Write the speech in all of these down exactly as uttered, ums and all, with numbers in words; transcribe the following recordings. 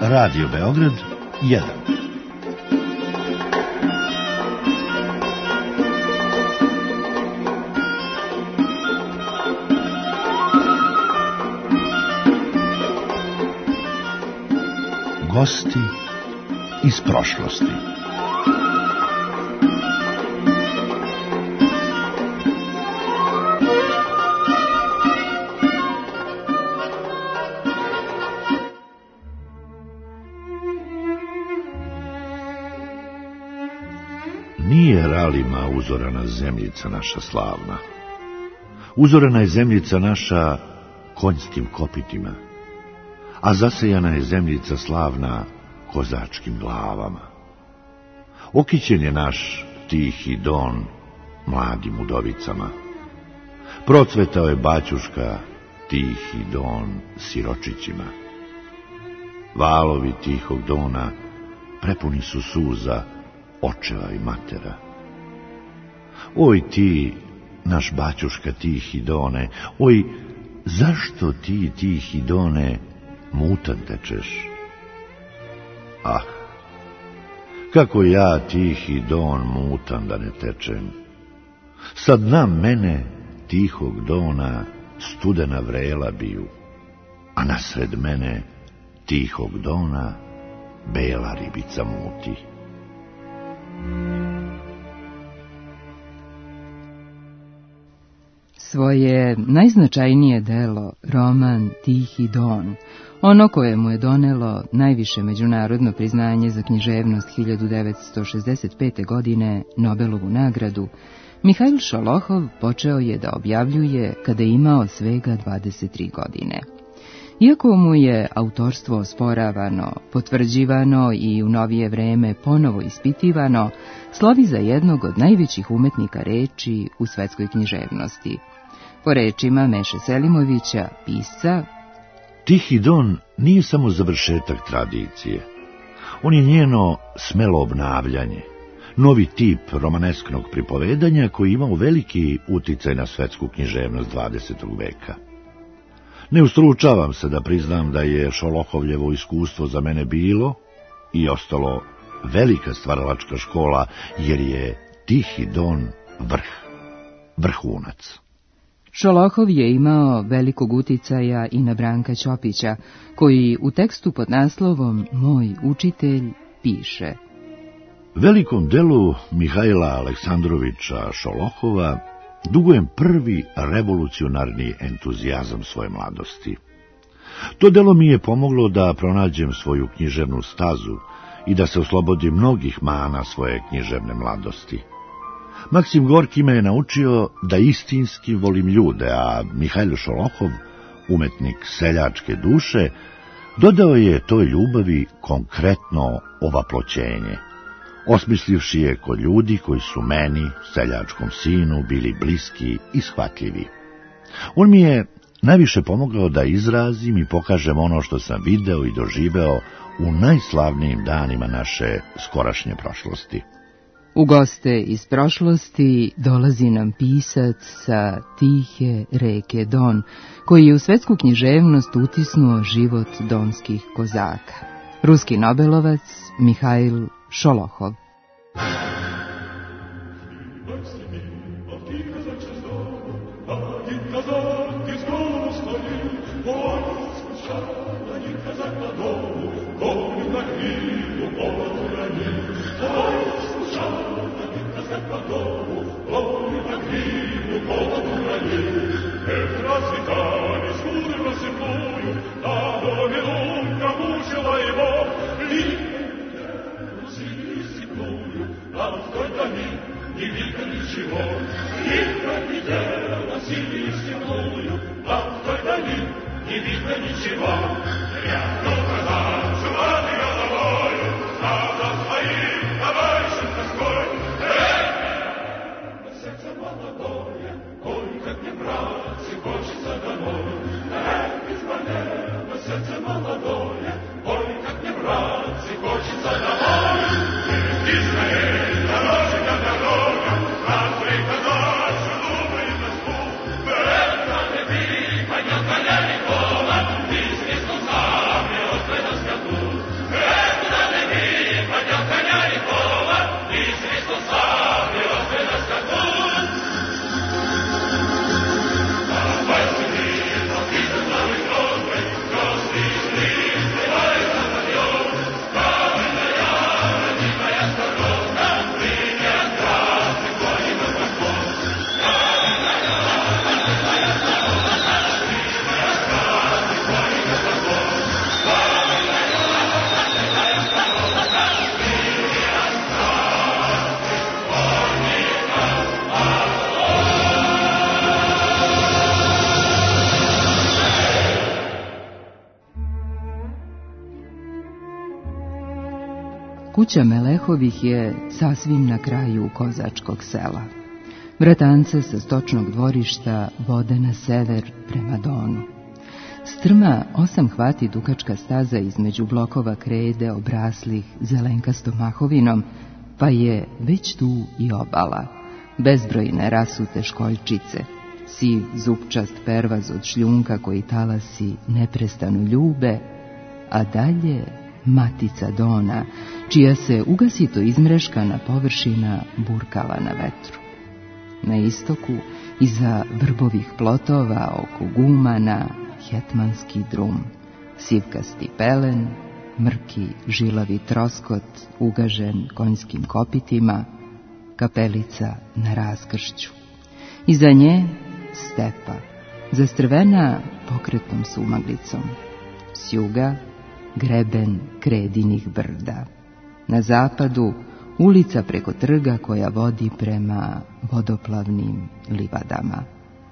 Radio Beograd jedan. Gosti iz prošlosti. Nije ralima uzorana zemljica naša slavna. Uzorana je zemljica naša konjskim kopitima, a zasejana je zemljica slavna kozačkim glavama. Okićen je naš tihi don mladim udovicama. Procvetao je baćuška tihi don siročićima. Valovi tihog dona prepuni su suza očeva i matera. Oj ti, naš baćuška tihi done, oj, zašto ti tihi done mutan tečeš? Ah, kako ja tihi don mutan da ne tečem. Sad na mene tihog dona studena vrela biju, a nasred mene tihog dona bela ribica muti. Svoje najznačajnije delo, roman Tihi don, ono koje mu je donelo najviše međunarodno priznanje za književnost hiljadu devetsto šezdeset pete. godine, Nobelovu nagradu, Mihail Šolohov počeo je da objavljuje kada je imao svega dvadeset tri godine. Iako mu je autorstvo osporavano, potvrđivano i u novije vreme ponovo ispitivano, slovi za jednog od najvećih umetnika reči u svetskoj književnosti. Po rečima Meše Selimovića, pisca, Tihi don nije samo završetak tradicije. On je njeno smelo obnavljanje, novi tip romanesknog pripovedanja koji imao veliki uticaj na svetsku književnost dvadesetog veka. Ne ustručavam se da priznam da je Šolohovljevo iskustvo za mene bilo i ostalo velika stvaralačka škola, jer je Tihi don vrh, vrhunac. Šolohov je imao velikog uticaja i na Branka Ćopića, koji u tekstu pod naslovom Moj učitelj piše: Velikom delu Mihaila Aleksandrovića Šolohova dugujem prvi revolucionarni entuzijazam svoje mladosti. To delo mi je pomoglo da pronađem svoju književnu stazu i da se oslobodim mnogih mana svoje književne mladosti. Maksim Gorki me je naučio da istinski volim ljude, a Mihail Šolohov, umetnik seljačke duše, dodao je toj ljubavi konkretno ovaploćenje, osmislivši je kod ljudi koji su meni, seljačkom sinu, bili bliski i shvatljivi. On mi je najviše pomogao da izrazim i pokažem ono što sam video i doživeo u najslavnijim danima naše skorašnje prošlosti. U goste iz prošlosti dolazi nam pisac sa tihe reke Don, koji je u svetsku književnost utisnuo život donskih kozaka. Ruski nobelovac Mihail Šolohov. Понятно, я не помню, ты здесь, ну, сам, kuća Melehovih je sasvim na kraju kozačkog sela. Vratance sa stočnog dvorišta vode na sever prema Donu. Strma osam hvati dugačka staza između blokova krede obraslih zelenkastom mahovinom, pa je već tu i obala. Bezbrojne rasute školjčice, siv zupčast pervaz od šljunka koji talasi neprestano ljube, a dalje matica Dona, čija se ugasito izmreškana površina burkala na vetru. Na istoku, iza vrbovih plotova oko gumana, hetmanski drum, sivkasti pelen, mrki žilavi troskot ugažen konjskim kopitima, kapelica na raskršću. Iza nje stepa, zastrvena pokretnom sumaglicom. S juga greben kredinih brda. Na zapadu ulica preko trga koja vodi prema vodoplavnim livadama.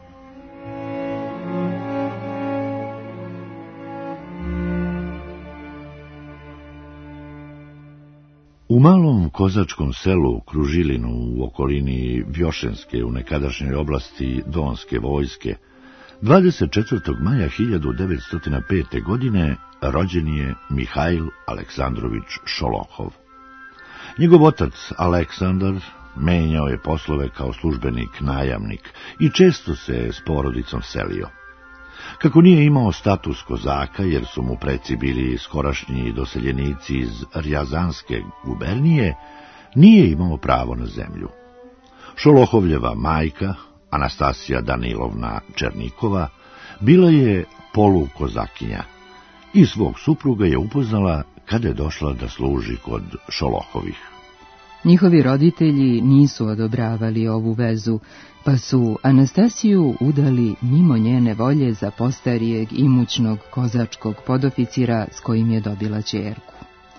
U malom kozačkom selu Kružilinu u okolini Vjošenske u nekadašnjoj oblasti Donske vojske dvadeset četvrtog maja hiljadu devetsto pete. godine rođen je Mihajl Aleksandrović Šolohov. Njegov otac Aleksandar menjao je poslove kao službenik najamnik i često se s porodicom selio. Kako nije imao status kozaka, jer su mu preci bili skorašnji doseljenici iz Rjazanske gubernije, nije imao pravo na zemlju. Šolohovljeva majka, Anastasija Danilovna Černikova, bila je polukozakinja i svog supruga je upoznala kada je došla da služi kod Šolohovih. Njihovi roditelji nisu odobravali ovu vezu, pa su Anastasiju udali mimo njene volje za postarijeg imućnog kozačkog podoficira s kojim je dobila ćerku.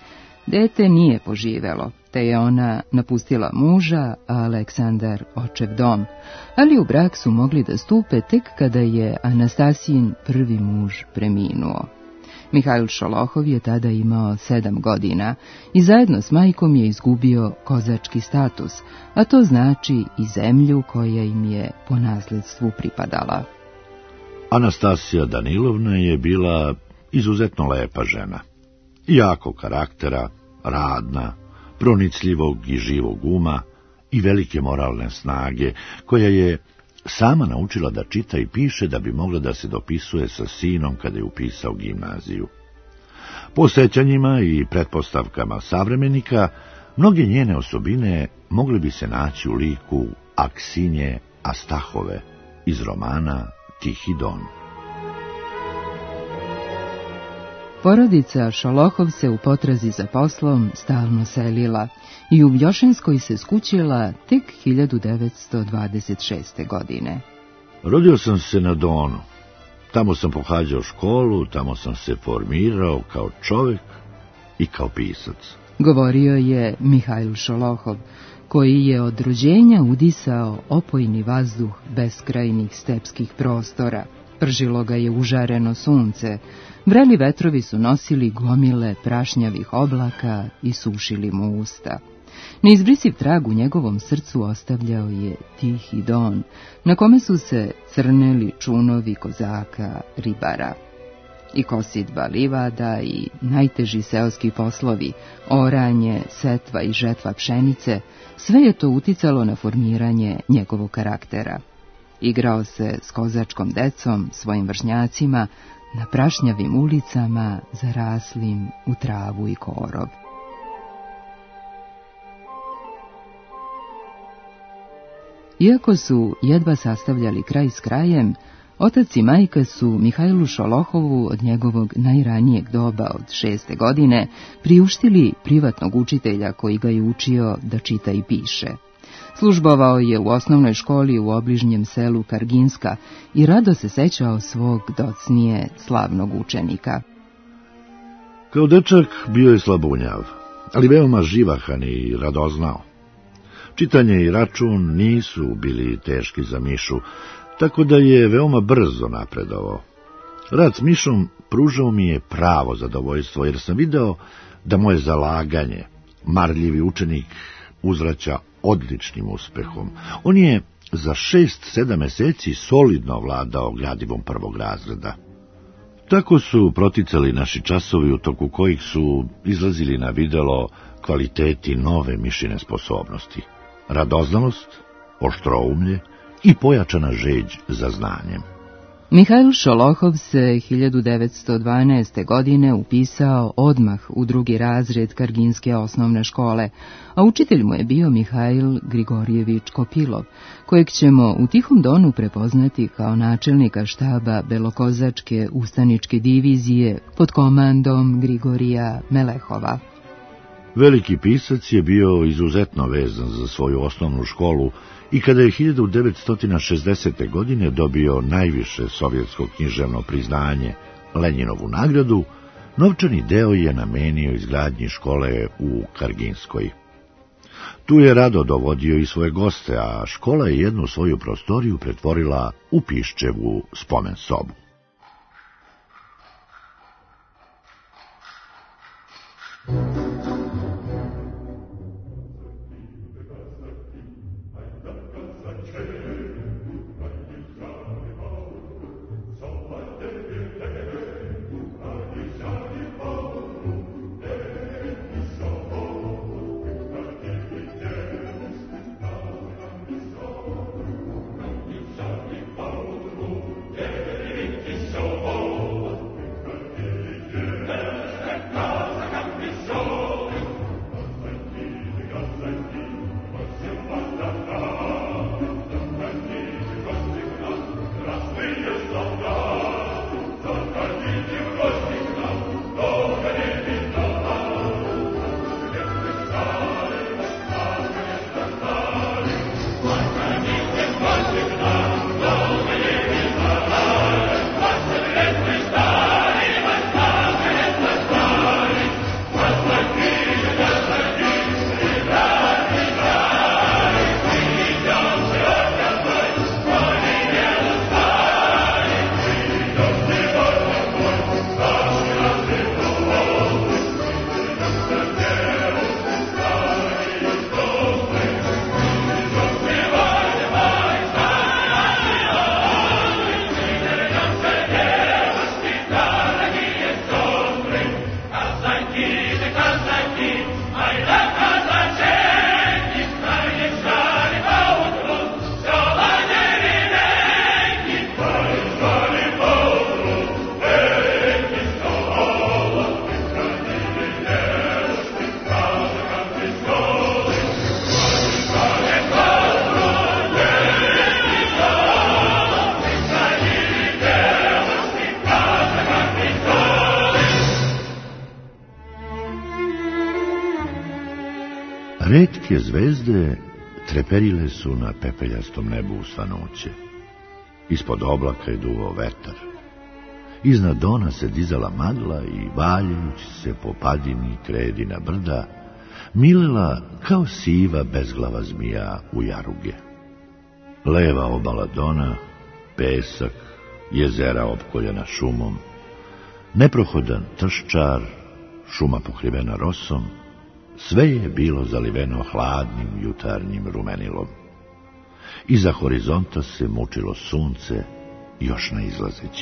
Dete nije poživelo, te je ona napustila muža, a Aleksandar očev dom, ali u brak su mogli da stupe tek kada je Anastasijin prvi muž preminuo. Mihajl Šolohov je tada imao sedam godina i zajedno s majkom je izgubio kozački status, a to znači i zemlju koja im je po nasledstvu pripadala. Anastasija Danilovna je bila izuzetno lepa žena, jakog karaktera, radna, pronicljivog i živog uma i velike moralne snage, koja je sama naučila da čita i piše da bi mogla da se dopisuje sa sinom kada je upisao gimnaziju. Po sećanjima i pretpostavkama savremenika, mnoge njene osobine mogle bi se naći u liku Aksinje Astahove iz romana Tihi Don. Porodica Šolohov se u potrazi za poslom stalno selila i u Vjošenskoj se skućila tek hiljadu devetsto dvadeset šeste. godine. Rodio sam se na Donu. Tamo sam pohađao školu, tamo sam se formirao kao čovjek i kao pisac. Govorio je Mihajl Šolohov, koji je od rođenja udisao opojni vazduh beskrajnih stepskih prostora. Pržilo ga je užareno sunce, vreli vetrovi su nosili gomile prašnjavih oblaka i sušili mu usta. Neizbrisiv trag u njegovom srcu ostavljao je Tihi Don, na kome su se crneli čunovi kozaka ribara. I kosidba livada i najteži seoski poslovi, oranje, setva i žetva pšenice, sve je to uticalo na formiranje njegovog karaktera. Igrao se s kozačkom decom, svojim vršnjacima, na prašnjavim ulicama, zaraslim u travu i korov. Iako su jedva sastavljali kraj s krajem, otac i majka su Mihajlu Šolohovu od njegovog najranijeg doba od šeste godine priuštili privatnog učitelja koji ga je učio da čita i piše. Službovao je u osnovnoj školi u obližnjem selu Karginska i rado se sećao svog docnije slavnog učenika. Kao dečak bio je slabunjav, ali veoma živahan i radoznao. Čitanje i račun nisu bili teški za Mišu, tako da je veoma brzo napredovao. Rad s Mišom pružao mi je pravo zadovoljstvo, jer sam video da moje zalaganje, marljivi učenik uzvraća odličnim uspehom. On je za šest, sedam meseci solidno vladao gradivom prvog razreda. Tako su proticali naši časovi u toku kojih su izlazili na videlo kvaliteti nove mišine sposobnosti, radoznalost, oštroumlje i pojačana žeđ za znanjem. Mihajl Šolohov se hiljadu devetsto dvanaeste. godine upisao odmah u drugi razred Karginske osnovne škole, a učitelj mu je bio Mihajl Grigorjević Kopilov, kojeg ćemo u Tihom Donu prepoznati kao načelnika štaba Belokozačke ustaničke divizije pod komandom Grigorija Melehova. Veliki pisac je bio izuzetno vezan za svoju osnovnu školu i kada je hiljadu devetsto šezdesete. godine dobio najviše sovjetsko književno priznanje, Lenjinovu nagradu, novčani deo je namenio izgradnji škole u Karginskoj. Tu je rado dovodio i svoje goste, a škola je jednu svoju prostoriju pretvorila u Piščevu spomen sobu. Retke zvezde treperile su na pepeljastom nebu u svanuće. Ispod oblaka je duvao vetar. Iznad Dona se dizala magla i, valjajući se po padini kredina brda, milela kao siva bezglava zmija u jaruge. Leva obala Dona, pesak, jezera opkoljena šumom, neprohodan trščar, šuma pokrivena rosom, sve je bilo zaliveno hladnim jutarnjim rumenilom. Iza horizonta se mučilo sunce, još ne izlazeći.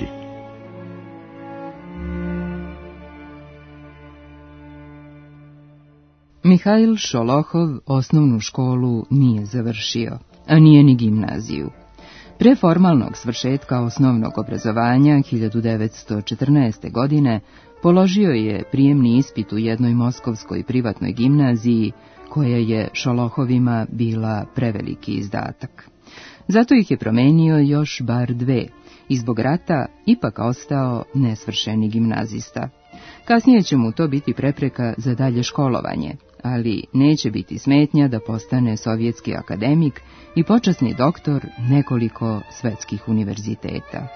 Mihajl Šolohov osnovnu školu nije završio, a nije ni gimnaziju. Pre formalnog svršetka osnovnog obrazovanja hiljadu devetsto četrnaeste. godine položio je prijemni ispit u jednoj moskovskoj privatnoj gimnaziji, koja je Šolohovima bila preveliki izdatak. Zato ih je promenio još bar dve i zbog rata ipak ostao nesvršeni gimnazista. Kasnije će mu to biti prepreka za dalje školovanje, ali neće biti smetnja da postane sovjetski akademik i počasni doktor nekoliko svetskih univerziteta.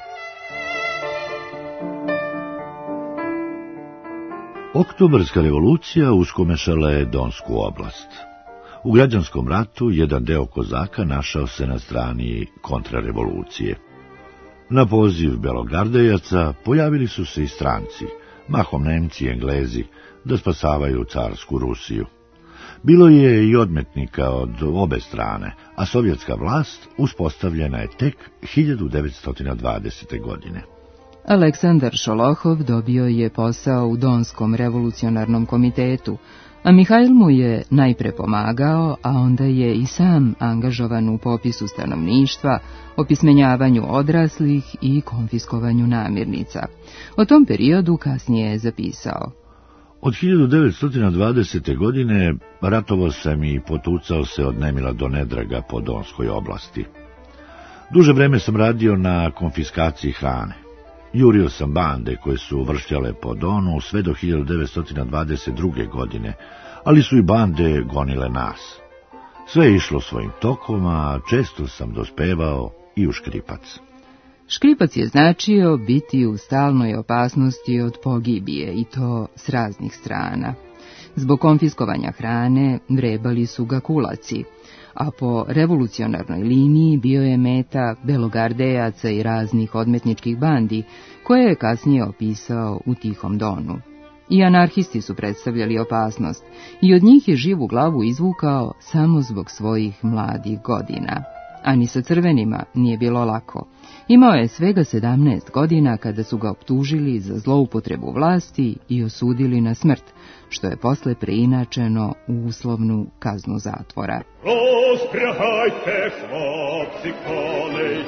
Oktobarska revolucija uskomešala je Donsku oblast. U građanskom ratu jedan deo kozaka našao se na strani kontrarevolucije. Na poziv belogardejaca pojavili su se i stranci, mahom Nemci i Englezi, da spasavaju carsku Rusiju. Bilo je i odmetnika od obe strane, a sovjetska vlast uspostavljena je tek hiljadu devetsto dvadesete. godine. Aleksandar Šolohov dobio je posao u Donskom revolucionarnom komitetu, a Mihajl mu je najpre pomagao, a onda je i sam angažovan u popisu stanovništva, opismenjavanju odraslih i konfiskovanju namirnica. O tom periodu kasnije je zapisao: Od hiljadu devetsto dvadesete. godine ratovao sam i potucao se od nemila do nedraga po Donskoj oblasti. Duže vreme sam radio na konfiskaciji hrane. Jurio sam bande koje su vršljale po Donu sve do hiljadu devetsto dvadeset druge. godine, ali su i bande gonile nas. Sve je išlo svojim tokom, a često sam dospevao i u Škripac. Škripac je značio biti u stalnoj opasnosti od pogibije, i to s raznih strana. Zbog konfiskovanja hrane vrebali su ga kulaci, a po revolucionarnoj liniji bio je meta belogardejaca i raznih odmetničkih bandi, koje je kasnije opisao u Tihom Donu. I anarhisti su predstavljali opasnost, i od njih je živu glavu izvukao samo zbog svojih mladih godina. A ni sa crvenima nije bilo lako. Imao je svega sedamnaest godina kada su ga optužili za zloupotrebu vlasti i osudili na smrt, što je posle preinačeno u uslovnu kaznu zatvora. Rozprjahajte, hlapci, kolej,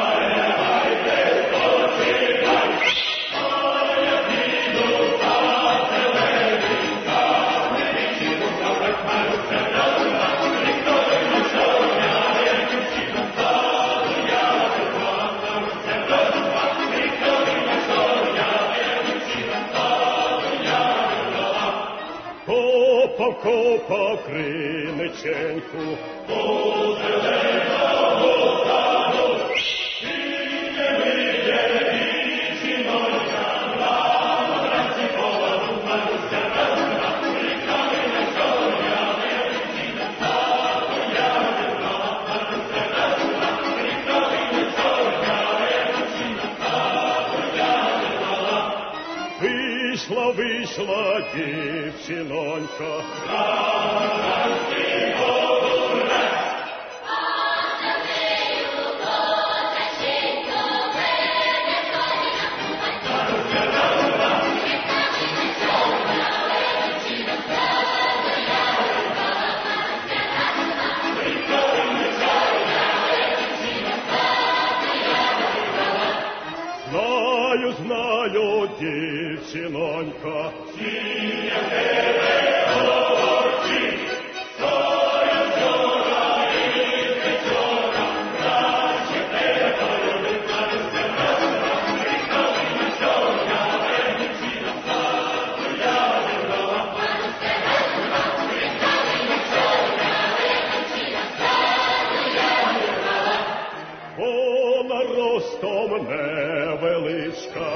kopa Krimečenku, pozelena vozanu, ide milje i činojka, glava braci pola rupanu se razna, prikali ne šolja, veličina sadu jave, glava se razna, prikali ne šolja, veličina sadu jave, glava. Вийшла, вийшла дівчинонька, Ранський говорець, а за нею козаченько веде коня, Марусина, Марусина, чорна величина, стала ярка, Марусина, прикольна чорна величина, стала ярка. Знаю, знаю, дівчинонька, сіє тебе очі, стою вчора і вчора, краще тебе полюбить, Маруся, Маруся, приколи на чорна величина, стату я вибрала, Маруся, Маруся, приколи на чорна величина, стату я вибрала. Вона ростом невеличка,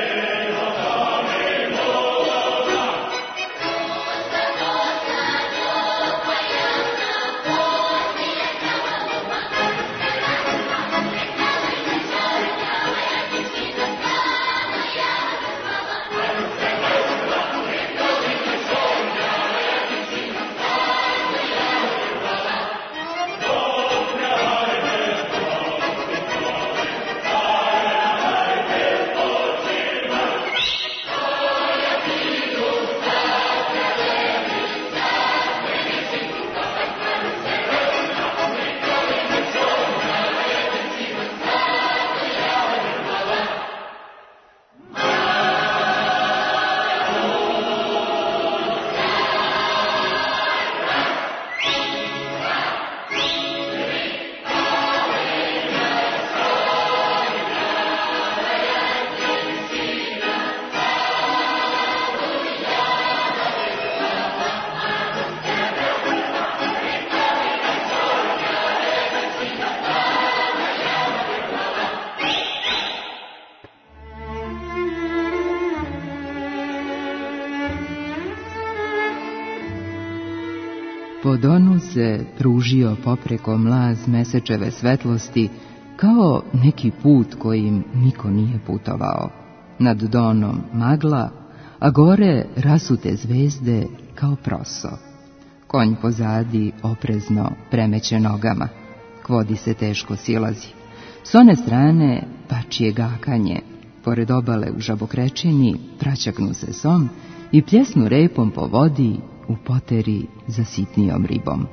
Po Donu se pružio popreko mlaz mesečeve svetlosti kao neki put kojim niko nije putovao. Nad Donom magla, a gore rasute zvezde kao proso. Konj pozadi oprezno premeće nogama. K vodi se teško silazi. S one strane pačije gakanje. Pored obale u žabokrečini praćaknu se som i pljesnu repom po vodi u poteri za sitnijom ribom.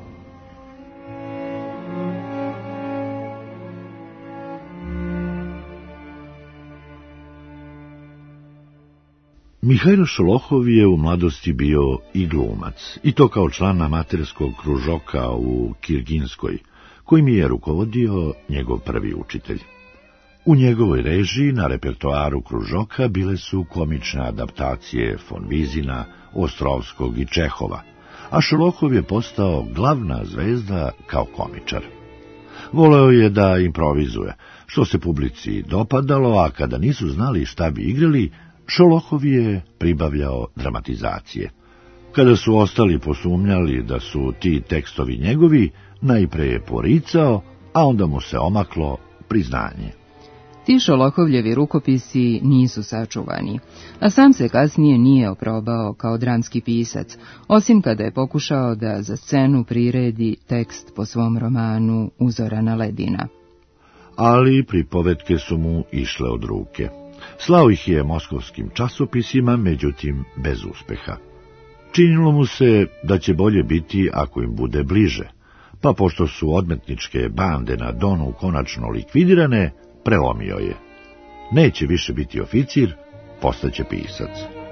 Mihajlo Šolohov je u mladosti bio i glumac, i to kao član amaterskog kružoka u Kirginskoj, kojim je rukovodio njegov prvi učitelj. U njegovoj režiji na repertoaru kružoka bile su komične adaptacije von Vizina, Ostrovskog i Čehova, a Šolohov je postao glavna zvezda kao komičar. Voleo je da improvizuje, što se publici dopadalo, a kada nisu znali šta bi igrali, Šolohov je pribavljao dramatizacije. Kada su ostali posumnjali da su ti tekstovi njegovi, najpre je poricao, a onda mu se omaklo priznanje. Ti Šolohovljevi rukopisi nisu sačuvani, a sam se kasnije nije oprobao kao dramski pisac, osim kada je pokušao da za scenu priredi tekst po svom romanu Uzorana ledina. Ali pripovetke su mu išle od ruke. Slao ih je moskovskim časopisima, međutim bez uspeha. Činilo mu se da će bolje biti ako im bude bliže, pa pošto su odmetničke bande na Donu konačno likvidirane, prelomio je. Neće više biti oficir, postaće pisac.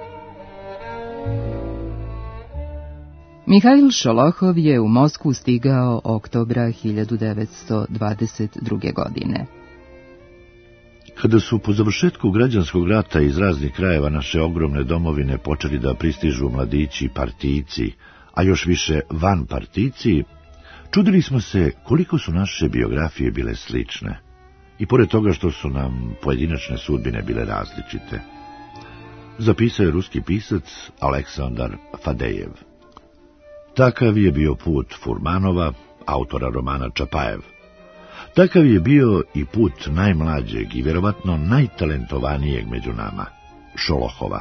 Mihajl Šolohov je u Moskvu stigao oktobra hiljadu devetsto dvadeset druge. godine. Kada su po završetku građanskog rata iz raznih krajeva naše ogromne domovine počeli da pristižu mladići partijci, a još više van partijci, čudili smo se koliko su naše biografije bile slične, i pored toga što su nam pojedinačne sudbine bile različite. Zapisao je ruski pisac Aleksandar Fadejev. Takav je bio put Furmanova, autora romana Čapajev. Takav je bio i put najmlađeg i vjerovatno najtalentovanijeg među nama, Šolohova.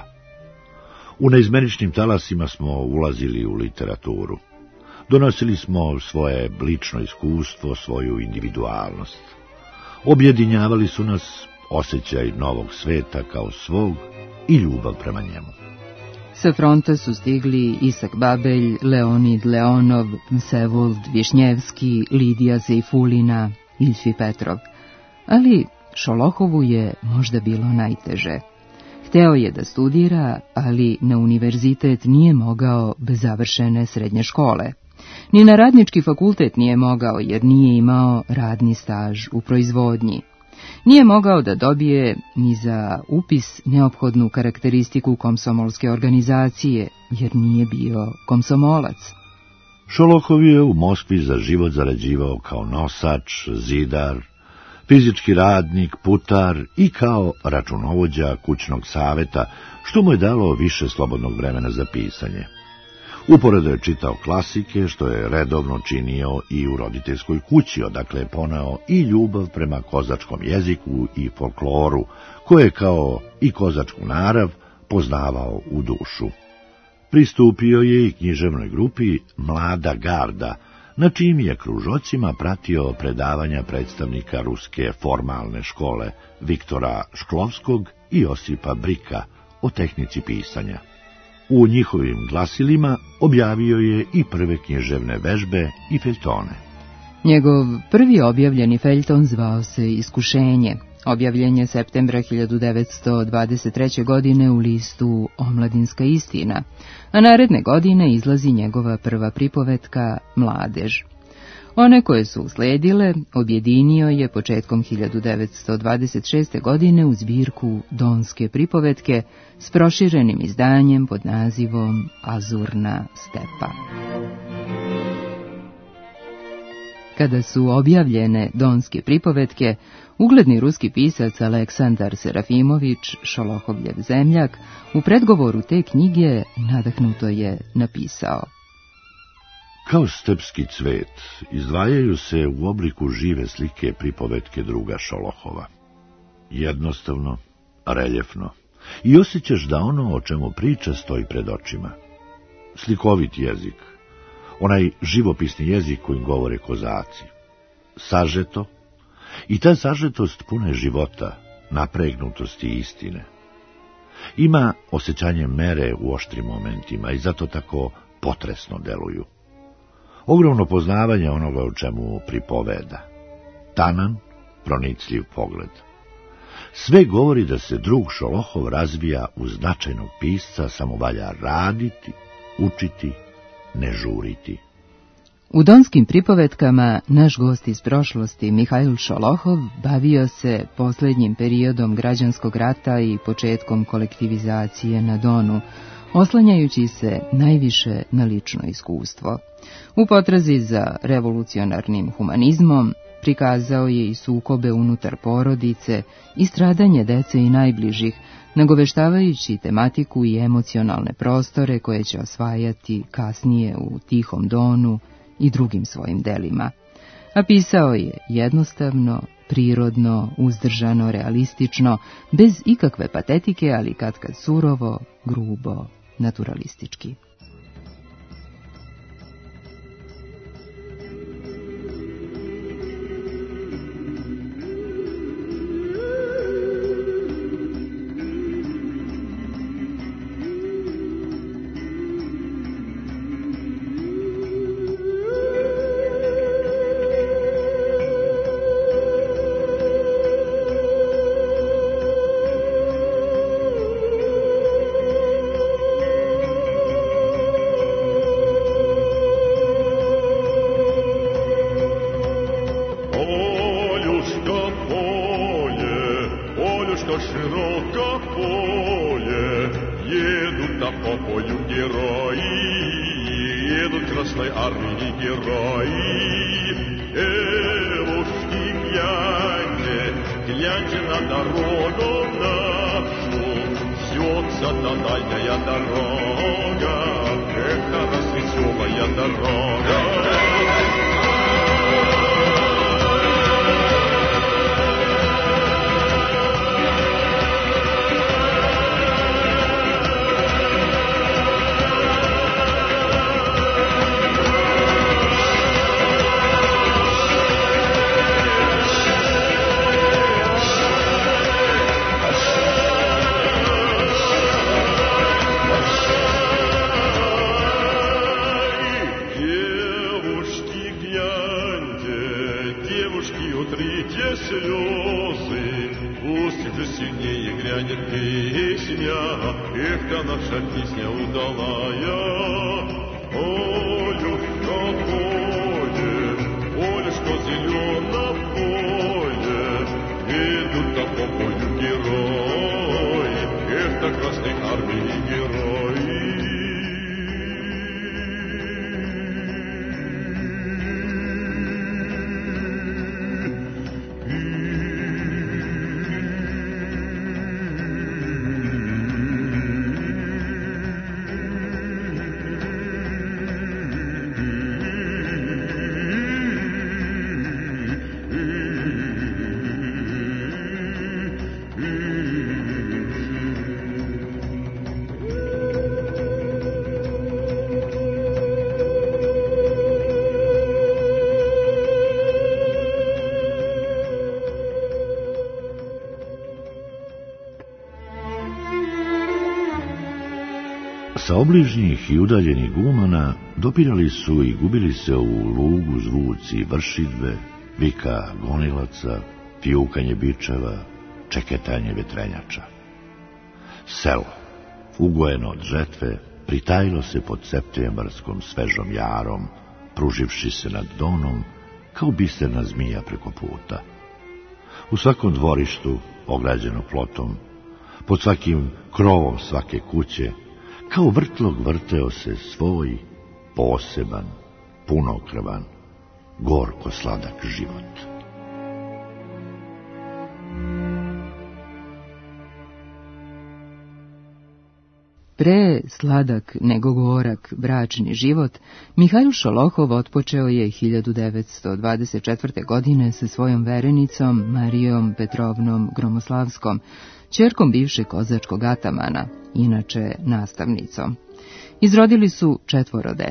U neizmeničnim talasima smo ulazili u literaturu. Donosili smo svoje lično iskustvo, svoju individualnost. Objedinjavali su nas osjećaj novog sveta kao svog i ljubav prema njemu. Sa fronta su stigli Isak Babelj, Leonid Leonov, Vsevold Višnjevski, Lidija Sejfulina, Iljfi Petrov, ali Šolohovu je možda bilo najteže. Hteo je da studira, ali na univerzitet nije mogao bez završene srednje škole. Ni na radnički fakultet nije mogao jer nije imao radni staž u proizvodnji. Nije mogao da dobije ni za upis neophodnu karakteristiku komsomolske organizacije jer nije bio komsomolac. Šolohov je u Moskvi za život zarađivao kao nosač, zidar, fizički radnik, putar i kao računovođa kućnog saveta, što mu je dalo više slobodnog vremena za pisanje. Uporedo je čitao klasike, što je redovno činio i u roditeljskoj kući, odakle je poneo i ljubav prema kozačkom jeziku i folkloru, koje je kao i kozačku narav poznavao u dušu. Pristupio je i književnoj grupi Mlada garda, na čijim je kružocima pratio predavanja predstavnika ruske formalne škole Viktora Šklovskog i Josipa Brika o tehnici pisanja. U njihovim glasilima objavio je i prve književne vežbe i feljtone. Njegov prvi objavljeni feljton zvao se Iskušenje. Objavljen je septembra hiljadu devetsto dvadeset treće. godine u listu Omladinska istina, a naredne godine izlazi njegova prva pripovetka Mladež. One koje su usledile objedinio je početkom hiljadu devetsto dvadeset šeste. godine u zbirku Donske pripovetke s proširenim izdanjem pod nazivom Azurna stepa. Kada su objavljene Donske pripovetke, ugledni ruski pisac Aleksandar Serafimović, Šolohovljev zemljak, u predgovoru te knjige nadahnuto je napisao: Kao stepski cvet izdvajaju se u obliku žive slike pripovetke druga Šolohova. Jednostavno, reljefno, i osjećaš da ono o čemu priča stoji pred očima. Slikovit jezik, onaj živopisni jezik kojim govore kozaci. Sažeto, i ta sažetost puna je života, napregnutosti i istine. Ima osjećanje mere u oštrim momentima i zato tako potresno deluju. Ogromno poznavanje onoga o čemu pripoveda. Tanan, pronicljiv pogled. Sve govori da se drug Šolohov razvija u značajnog pisca, samo valja raditi, učiti, ne žuriti. U donskim pripovetkama naš gost iz prošlosti, Mihail Šolohov, bavio se posljednjim periodom građanskog rata i početkom kolektivizacije na Donu, oslanjajući se najviše na lično iskustvo. U potrazi za revolucionarnim humanizmom prikazao je i sukobe unutar porodice i stradanje dece i najbližih, nagoveštavajući tematiku i emocionalne prostore koje će osvajati kasnije u Tihom Donu i drugim svojim delima. A pisao je jednostavno, prirodno, uzdržano, realistično, bez ikakve patetike, ali katkad surovo, grubo, naturalistički. Sa obližnjih i udaljenih gumana dopirali su i gubili se u lugu zvuci vršidbe, vika gonilaca, pijukanje bičeva, čeketanje vetrenjača. Selo, ugojeno od žetve, pritajilo se pod septembarskom svežom jarom, pruživši se nad Donom kao biserna zmija preko puta. U svakom dvorištu, ograđeno plotom, pod svakim krovom svake kuće, kao vrtlog vrteo se svoj, poseban, punokrvan, gorko sladak život. Pre sladak nego gorak bračni život, Mihail Šolohov otpočeo je hiljadu devetsto dvadeset četvrte. godine sa svojom verenicom Marijom Petrovnom Gromoslavskom, ćerkom bivšeg kozačkog atamana, inače nastavnicom. Izrodili su četvoro dece.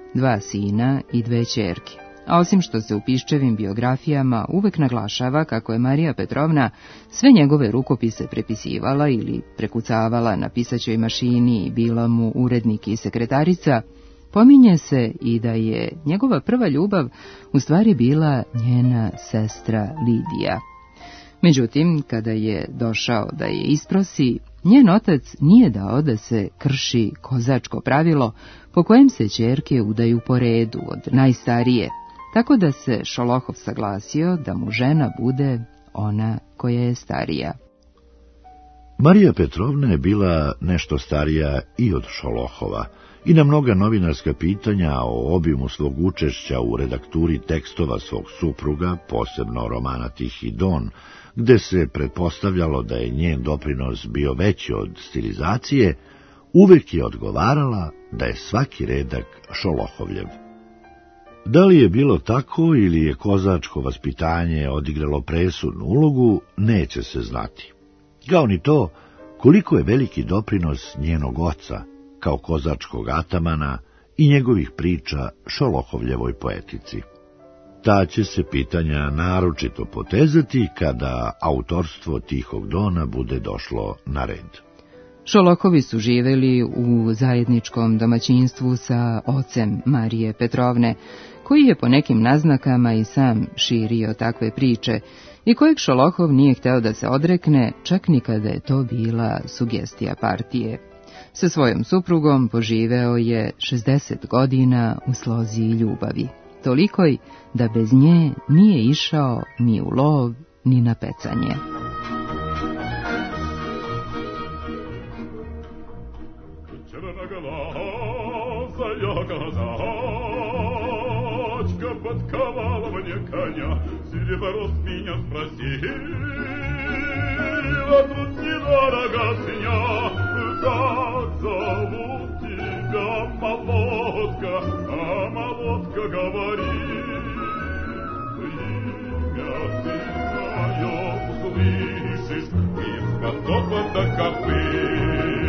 dva sina i dve ćerke. A osim što se u Piščevim biografijama uvek naglašava kako je Marija Petrovna sve njegove rukopise prepisivala ili prekucavala na pisaćoj mašini i bila mu urednik i sekretarica, pominje se i da je njegova prva ljubav u stvari bila njena sestra Lidija. Međutim, kada je došao da je isprosi, njen otac nije dao da se krši kozačko pravilo po kojem se ćerke udaju po redu od najstarije, tako da se Šolohov saglasio da mu žena bude ona koja je starija. Marija Petrovna je bila nešto starija i od Šolohova i na mnoga novinarska pitanja o obimu svog učešća u redakturi tekstova svog supruga, posebno romana Tihi Don, gde se pretpostavljalo da je njen doprinos bio veći od stilizacije, uvek je odgovarala da je svaki redak Šolohovljev. Da li je bilo tako ili je kozačko vaspitanje odigralo presudnu ulogu, neće se znati. Kao ni to, koliko je veliki doprinos njenog oca, kao kozačkog atamana i njegovih priča Šolohovljevoj poetici. Ta će se pitanja naročito potezati kada autorstvo Tihog Dona bude došlo na red. Šolohovi su živeli u zajedničkom domaćinstvu sa ocem Marije Petrovne, koji je po nekim naznakama i sam širio takve priče i kojeg Šolohov nije hteo da se odrekne, čak ni kada je to bila sugestija partije. Sa svojom suprugom poživeo je šezdeset godina u slozi i ljubavi, tolikoj da bez nje nije išao ni u lov, ni na pecanje. Подковала мне коня, Сереброс меня спросила, тут недорого сня, как зовут тебя, молодка, а молодка говорит, имя ты мое услышишь из потока до копыт.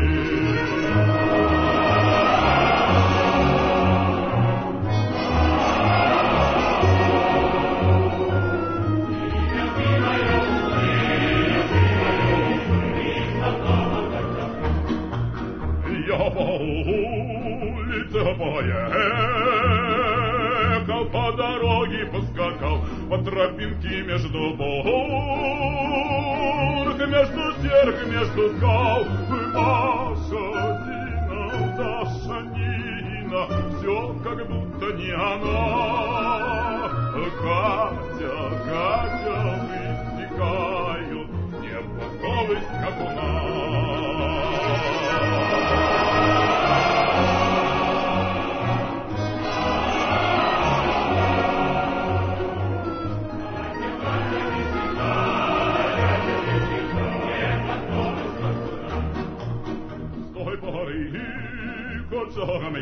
Поехал по дороге, поскакал по тропинке между бург, между серг, между скал. Маша, Зина, Даша, Нина, все как будто не она. Катя, Катя, вытекают, не подковысь, как у нас. Кочаром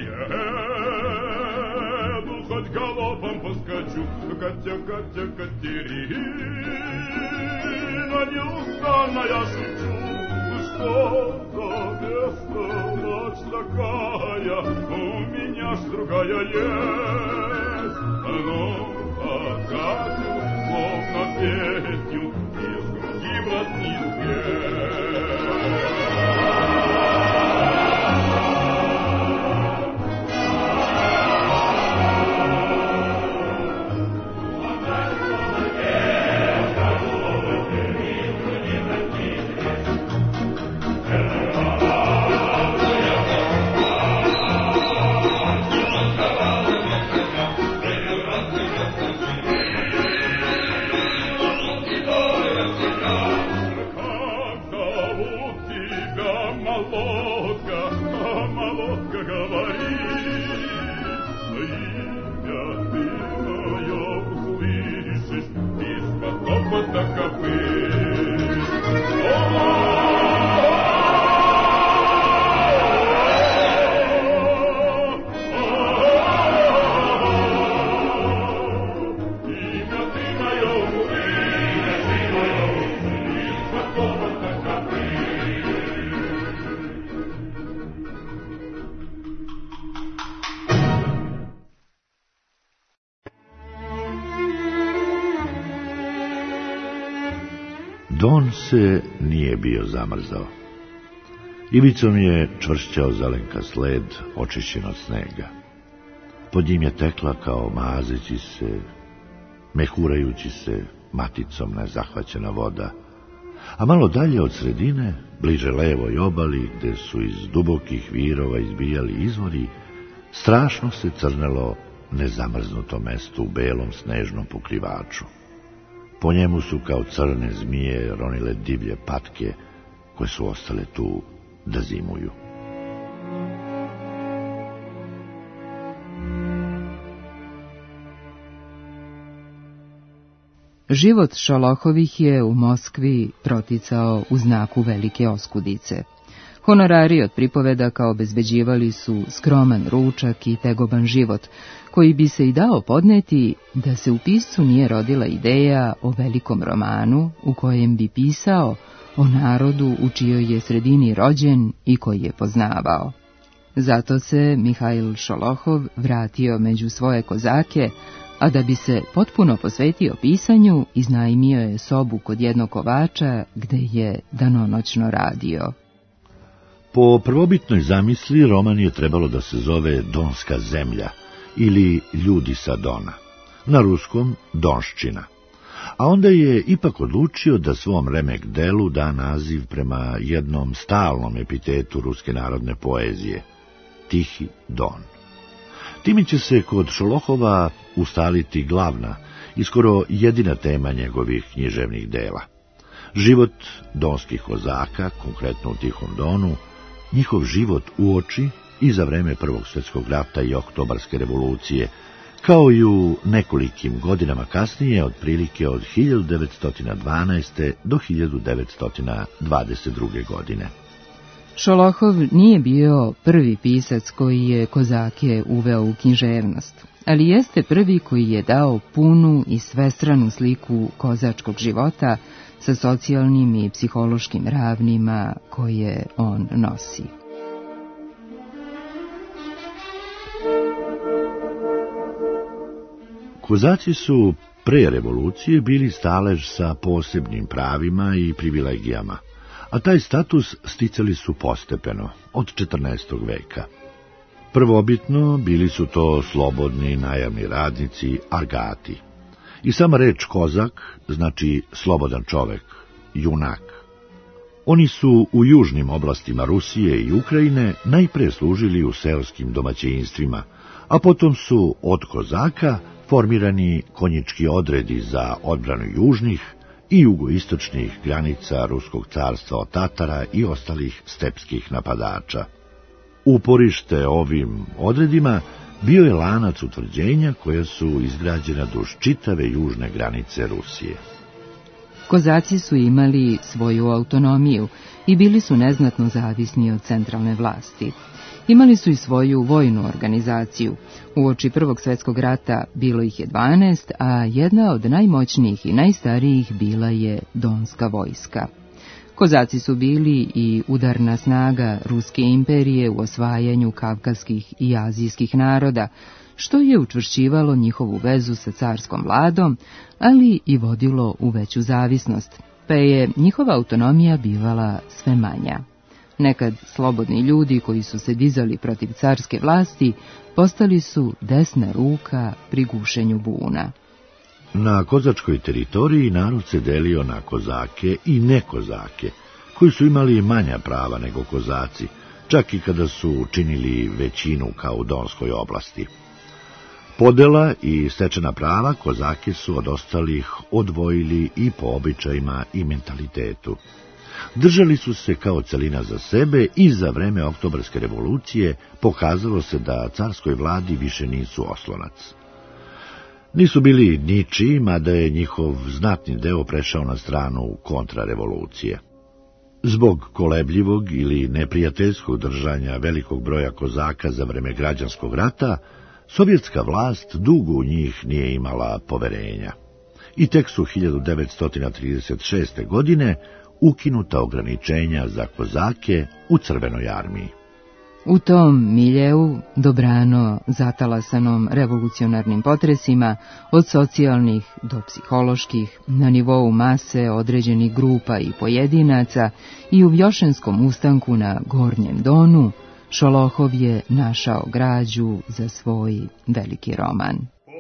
еду, хоть галопом поскочу, Катя, Катя, Катерина, неустанно я шучу, что за бестолочь такая, у меня ж другая есть. Ну, а Катю, словно песню, из груди брат не съесть. Don se nije bio zamrzao. Ivicom je čvršćao zelenka sled očišćen od snega. Pod njim je tekla kao mazeći se, mehurajući se maticom nezahvaćena voda, a malo dalje od sredine, bliže levoj obali, gde su iz dubokih virova izbijali izvori, strašno se crnelo nezamrznuto mesto u belom snežnom pokrivaču. Po njemu su kao crne zmije ronile divlje patke koje su ostale tu da zimuju. Život Šolohovih je u Moskvi proticao u znaku velike oskudice. Honorari od pripovedaka obezbeđivali su skroman ručak i tegoban život, koji bi se i dao podneti da se u piscu nije rodila ideja o velikom romanu u kojem bi pisao o narodu u čijoj je sredini rođen i koji je poznavao. Zato se Mihail Šolohov vratio među svoje kozake, a da bi se potpuno posvetio pisanju, iznajmio je sobu kod jednog kovača gde je danonoćno radio. Po prvobitnoj zamisli roman je trebalo da se zove Donska zemlja ili Ljudi sa Dona, na ruskom Donščina, a onda je ipak odlučio da svom remek delu da naziv prema jednom stalnom epitetu ruske narodne poezije, Tihi Don. Time će se kod Šolohova ustaliti glavna i skoro jedina tema njegovih književnih dela. Život donskih kozaka, konkretno u Tihom Donu, njihov život uoči i za vreme Prvog svjetskog rata i Oktobarske revolucije, kao i u nekolikim godinama kasnije, otprilike od hiljadu devetsto dvanaeste. do hiljadu devetsto dvadeset druge. godine. Šolohov nije bio prvi pisac koji je kozake uveo u književnost, ali jeste prvi koji je dao punu i svestranu sliku kozačkog života sa socijalnim i psihološkim ravnima koje on nosi. Kozaci su pre revolucije bili stalež sa posebnim pravima i privilegijama, a taj status sticali su postepeno, od četrnaestog veka. Prvobitno bili su to slobodni najamni radnici, argati. I sama reč kozak znači slobodan čovek, junak. Oni su u južnim oblastima Rusije i Ukrajine najpre služili u seoskim domaćinstvima, a potom su od kozaka formirani konjički odredi za odbranu južnih i jugoistočnih granica Ruskog carstva od Tatara i ostalih stepskih napadača. Uporište ovim odredima bio je lanac utvrđenja koja su izgrađena duž čitave južne granice Rusije. Kozaci su imali svoju autonomiju i bili su neznatno zavisni od centralne vlasti. Imali su i svoju vojnu organizaciju. Uoči Prvog svjetskog rata bilo ih je dvanaest, a jedna od najmoćnijih i najstarijih bila je Donska vojska. Kozaci su bili i udarna snaga Ruske imperije u osvajanju kavkazskih i azijskih naroda, što je učvršćivalo njihovu vezu sa carskom vladom, ali i vodilo u veću zavisnost, pa je njihova autonomija bivala sve manja. Nekad slobodni ljudi koji su se dizali protiv carske vlasti postali su desna ruka pri gušenju buna. Na kozačkoj teritoriji narod se delio na kozake i nekozake, koji su imali manja prava nego kozaci, čak i kada su činili većinu kao u Donskoj oblasti. Podela i stečena prava kozake su od ostalih odvojili i po običajima i mentalitetu. Držali su se kao celina za sebe i za vreme Oktobarske revolucije pokazalo se da carskoj vladi više nisu oslonac. Nisu bili ničiji, mada je njihov znatni deo prešao na stranu kontrarevolucije. Zbog kolebljivog ili neprijateljskog držanja velikog broja kozaka za vreme građanskog rata, sovjetska vlast dugo u njih nije imala poverenja. I tek su hiljadu devetsto trideset šeste. godine ukinuta ograničenja za kozake u Crvenoj armiji. U tom miljeu, dobrano zatalasanom revolucionarnim potresima, od socijalnih do psiholoških, na nivou mase određenih grupa i pojedinaca i u Vjošenskom ustanku na Gornjem Donu, Šolohov je našao građu za svoj veliki roman.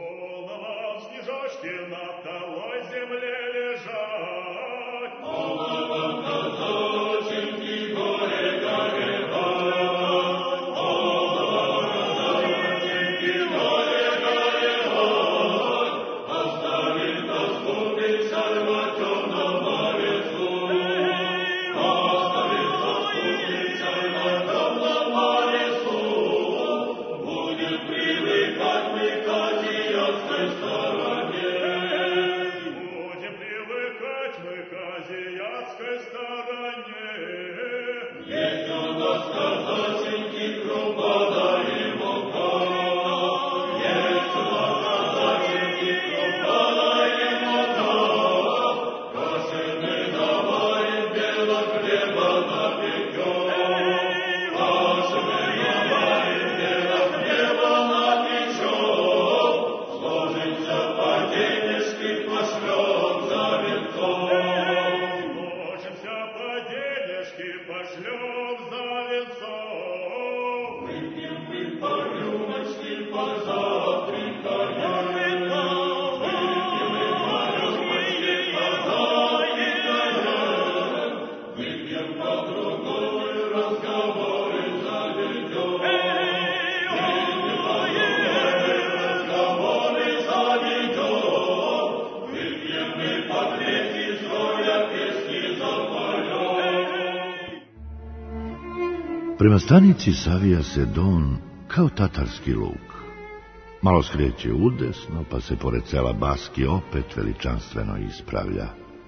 Prema stanici savija se Don kao tatarski luk. Malo skreće udesno, pa se pored sela Baski opet veličanstveno ispravlja.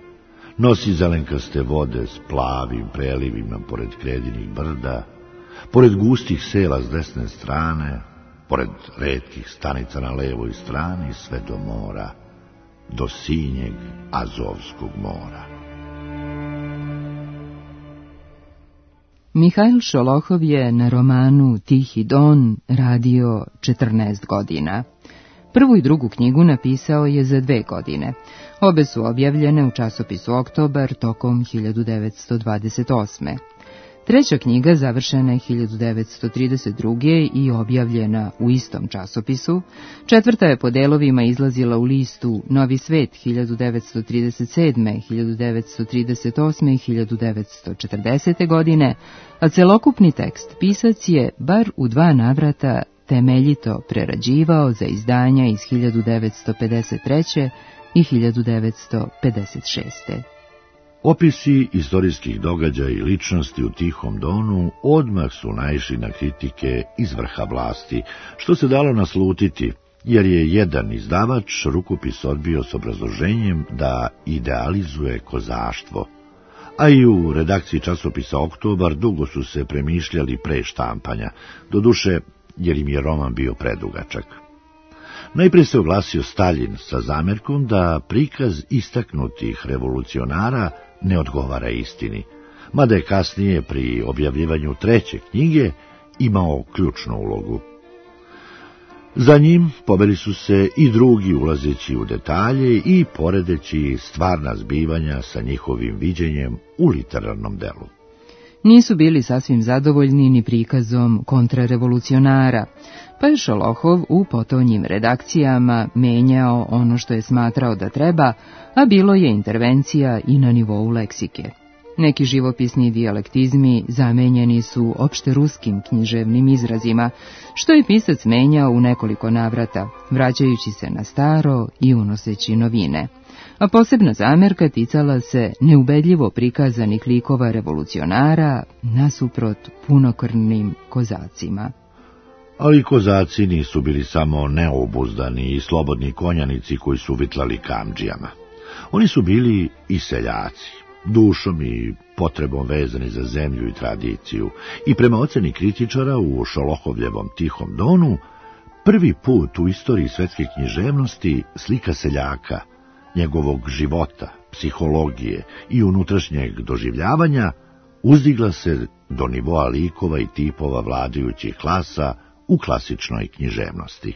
Nosi zelenkaste vode s plavim prelivima pored kredinih brda, pored gustih sela s desne strane, pored retkih stanica na levoj strani, sve do mora, do sinjeg Azovskog mora. Mihail Šolohov je na romanu Tihi Don radio četrnaest godina. Prvu i drugu knjigu napisao je za dve godine. Obe su objavljene u časopisu Oktobar tokom hiljadu devetsto dvadeset osme. Treća knjiga završena je hiljadu devetsto trideset druge i objavljena u istom časopisu. Četvrta je po delovima izlazila u listu Novi svet hiljadu devetsto trideset sedme, hiljadu devetsto trideset osme i hiljadu devetsto četrdesete godine, a celokupni tekst pisac je bar u dva navrata temeljito prerađivao za izdanja iz hiljadu devetsto pedeset treće i hiljadu devetsto pedeset šeste. Opisi istorijskih događaja i ličnosti u Tihom Donu odmah su naišli na kritike iz vrha vlasti, što se dalo naslutiti, jer je jedan izdavač rukopis odbio s obrazloženjem da idealizuje kozaštvo. A i u redakciji časopisa Oktobar dugo su se premišljali pre štampanja, doduše jer im je roman bio predugačak. Najprije se oglasio Staljin sa zamerkom da prikaz istaknutih revolucionara ne odgovara istini, mada je kasnije pri objavljivanju treće knjige imao ključnu ulogu. Za njim poveli su se i drugi ulazeći u detalje i poredeći stvarna zbivanja sa njihovim viđenjem u literarnom delu. Nisu bili sasvim zadovoljni ni prikazom kontrarevolucionara, pa je Šolohov u potonjim redakcijama menjao ono što je smatrao da treba, a bilo je intervencija i na nivou leksike. Neki živopisni dijalektizmi zamenjeni su opšte ruskim književnim izrazima, što je pisac menjao u nekoliko navrata, vraćajući se na staro i unoseći novine. A posebna zamerka ticala se neubedljivo prikazanih likova revolucionara nasuprot punokrvnim kozacima. Ali kozaci nisu bili samo neobuzdani i slobodni konjanici koji su vitlali kamdžijama. Oni su bili i seljaci, dušom i potrebom vezani za zemlju i tradiciju, i prema oceni kritičara u Šolohovljevom Tihom Donu, prvi put u istoriji svetske književnosti slika seljaka, njegovog života, psihologije i unutrašnjeg doživljavanja uzdigla se do nivoa likova i tipova vladajućih klasa u klasičnoj književnosti.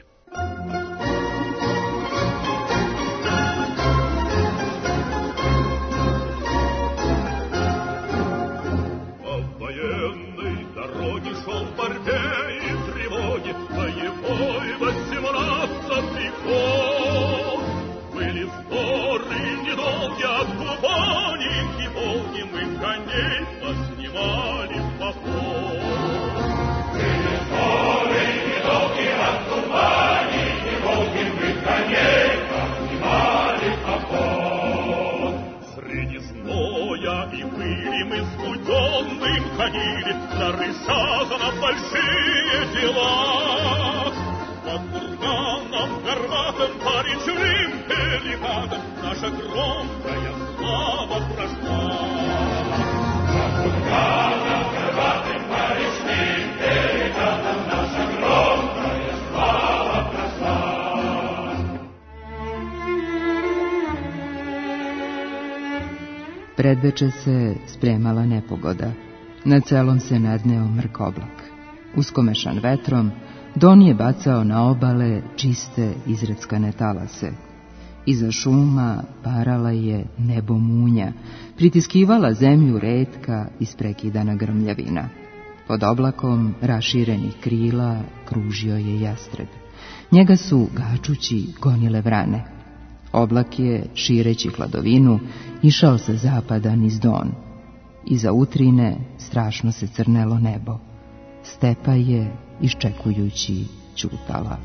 На рысах, на большие дела, под курганом горбатым, по речным перепадам наша громкая слава прошла. Под курганом горбатым, по речным перепадам наша громкая слава прошла. Predveče se spremala nepogoda. Na celom se nadneo mrk oblak. Uskomešan vetrom, Don je bacao na obale čiste izreckane talase. Iza šuma parala je nebo munja, pritiskivala zemlju retka isprekidana grmljavina. Pod oblakom raširenih krila kružio je jastreb. Njega su gačući gonile vrane. Oblak je, šireći hladovinu, išao sa zapada niz Don. Iza utrine strašno se crnelo nebo. Stepa je, iščekujući, ćutala.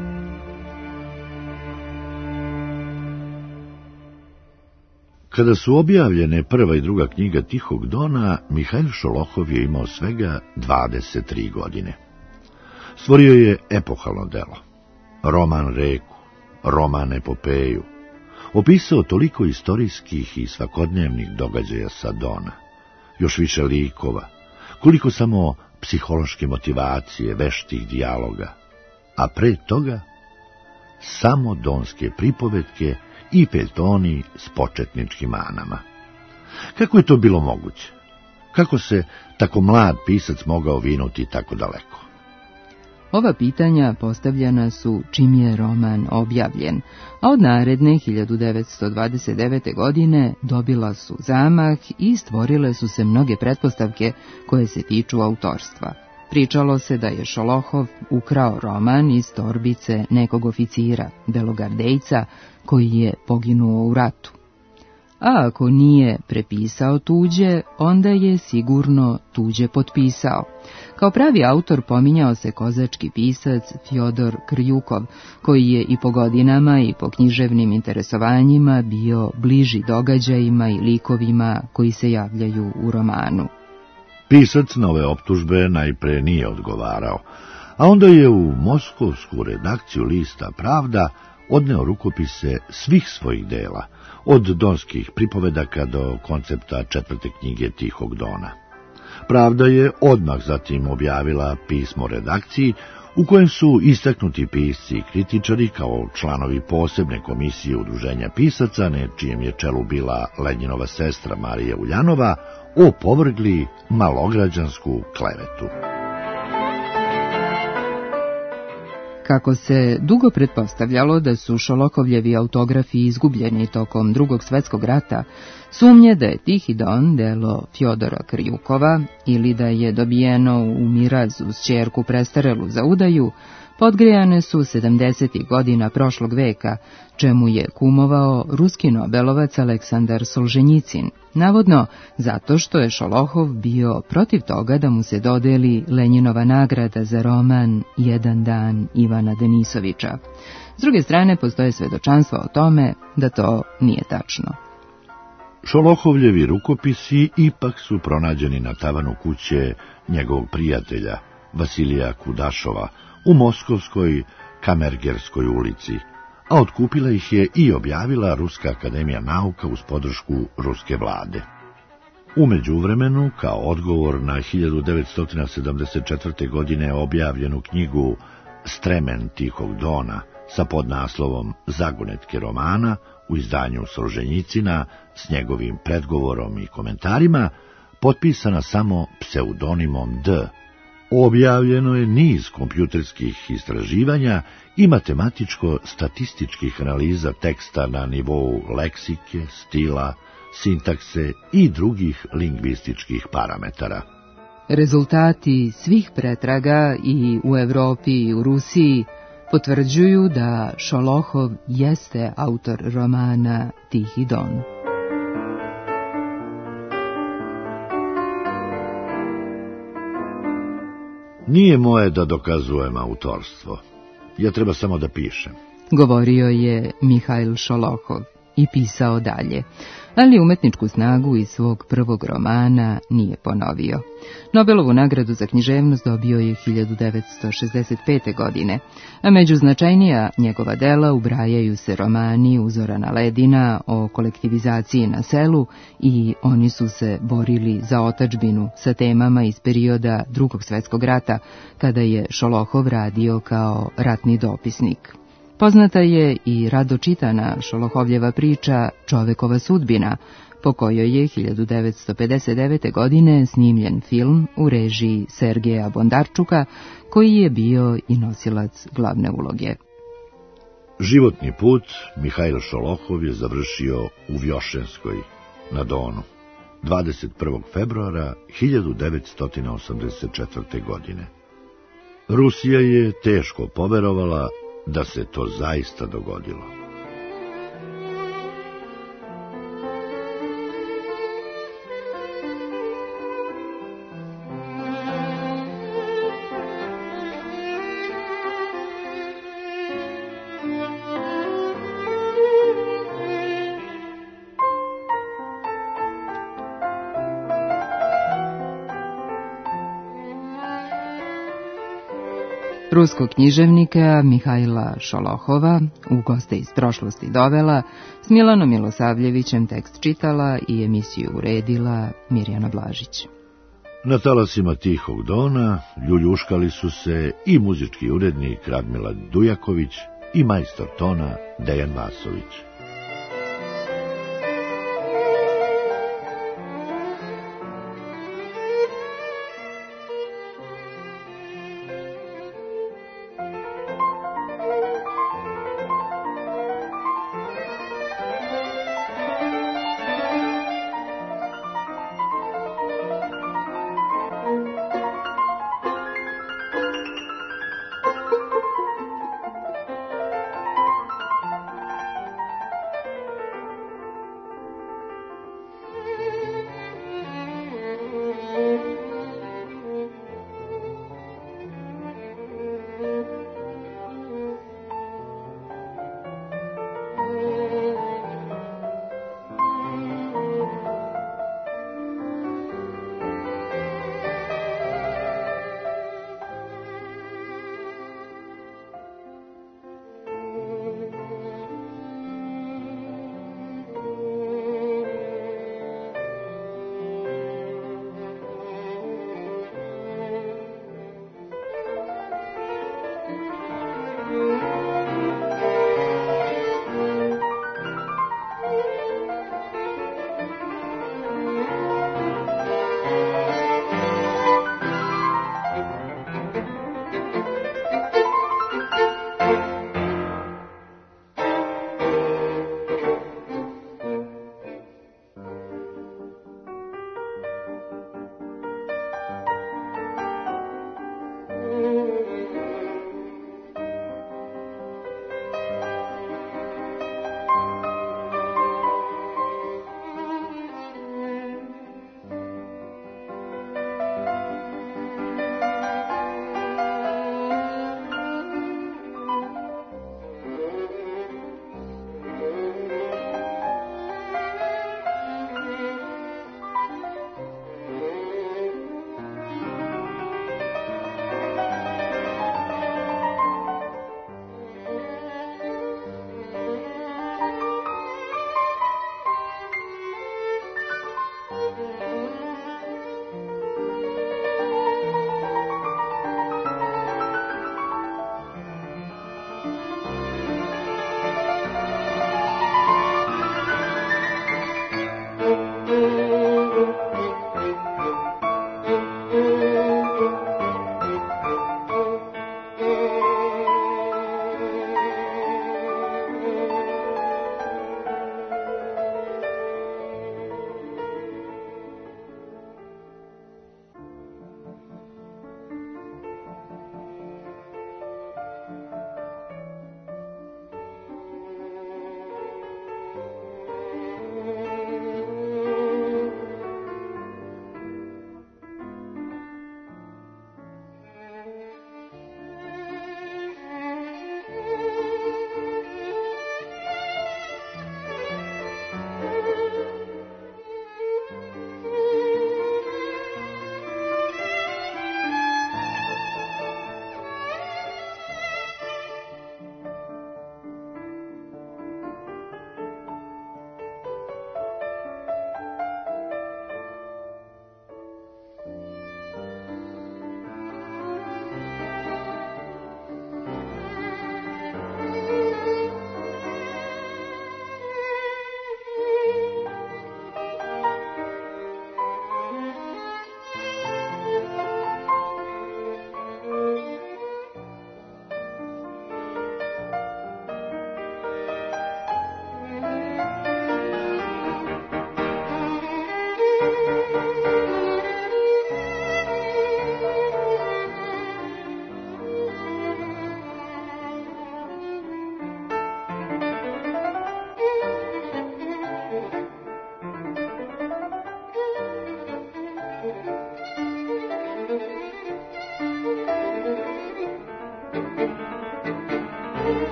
Kada su objavljene prva i druga knjiga Tihog Dona, Mihail Šolohov je imao svega dvadeset tri godine. Stvorio je epohalno delo. Roman Reku, roman Epopeju. Opisao toliko istorijskih i svakodnevnih događaja sa Dona. Još više likova, koliko samo psihološke motivacije, veštih dijaloga, a pre toga samo donske pripovetke i feljtoni s početničkim manama. Kako je to bilo moguće? Kako se tako mlad pisac mogao vinuti tako daleko? Ova pitanja postavljena su čim je roman objavljen, a od naredne hiljadu devetsto dvadeset devete. godine dobila su zamah i stvorile su se mnoge pretpostavke koje se tiču autorstva. Pričalo se da je Šolohov ukrao roman iz torbice nekog oficira, belogardejca, koji je poginuo u ratu. A ako nije prepisao tuđe, onda je sigurno tuđe potpisao. Kao pravi autor pominjao se kozački pisac Fjodor Krjukov, koji je i po godinama i po književnim interesovanjima bio bliži događajima i likovima koji se javljaju u romanu. Pisac na ove optužbe najpre nije odgovarao, a onda je u moskovsku redakciju lista Pravda odneo rukopise svih svojih dela, od donskih pripovedaka do koncepta četvrte knjige Tihog Dona. Pravda je odmah zatim objavila pismo redakciji, u kojem su istaknuti pisci i kritičari kao članovi posebne komisije udruženja pisaca, na čijem je čelu bila Lenjinova sestra Marija Uljanova, opovrgli malograđansku klevetu. Kako se dugo pretpostavljalo da su Šolohovljevi autografi izgubljeni tokom Drugog svjetskog rata, sumnje da je Tihi Don delo Fjodora Krjukova ili da je dobijeno u miraz uz ćerku prestarelu za udaju, podgrejane su sedamdesetih godina prošlog veka, čemu je kumovao ruski nobelovac Aleksandar Solženjicin, navodno zato što je Šolohov bio protiv toga da mu se dodeli Lenjinova nagrada za roman Jedan dan Ivana Denisovića. S druge strane, postoje svedočanstva o tome da to nije tačno. Šolohovljevi rukopisi ipak su pronađeni na tavanu kuće njegovog prijatelja Vasilija Kudašova u Moskovskoj Kamergerskoj ulici, a otkupila ih je i objavila Ruska akademija nauka uz podršku ruske vlade. U međuvremenu, kao odgovor na hiljadu devetsto sedamdeset četvrte. godine objavljenu knjigu Stremen Tihog Dona sa podnaslovom Zagonetke romana u izdanju Solženjicina s njegovim predgovorom i komentarima, potpisana samo pseudonimom D. Objavljeno je niz kompjuterskih istraživanja i matematičko-statističkih analiza teksta na nivou leksike, stila, sintakse i drugih lingvističkih parametara. Rezultati svih pretraga i u Evropi i u Rusiji potvrđuju da Šolohov jeste autor romana Tihi Don. Nije moje da dokazujem autorstvo. Ja treba samo da pišem. Govorio je Mihail Šolohov i pisao dalje, ali umetničku snagu iz svog prvog romana nije ponovio. Nobelovu nagradu za književnost dobio je hiljadu devetsto šezdeset pete. godine, a među značajnija njegova dela ubrajaju se romani Uzorana Ledina o kolektivizaciji na selu i Oni su se borili za otadžbinu sa temama iz perioda Drugog svjetskog rata, kada je Šolohov radio kao ratni dopisnik. Poznata je i rado čitana Šolohovljeva priča Čovekova sudbina, po kojoj je hiljadu devetsto pedeset devete. godine snimljen film u režiji Sergeja Bondarčuka, koji je bio i nosilac glavne uloge. Životni put Mihail Šolohov je završio u Vjošenskoj, na Donu, dvadeset prvog februara hiljadu devetsto osamdeset četvrte. godine. Rusija je teško poverovala da se to zaista dogodilo. Ruskog književnika Mihaila Šolohova u Goste iz prošlosti dovela, s Milanom Milosavljevićem tekst čitala i emisiju uredila Mirjana Blažić. Na talasima Tihog Dona ljuljuškali su se i muzički urednik Radmila Dujaković i majstor tona Dejan Vasović.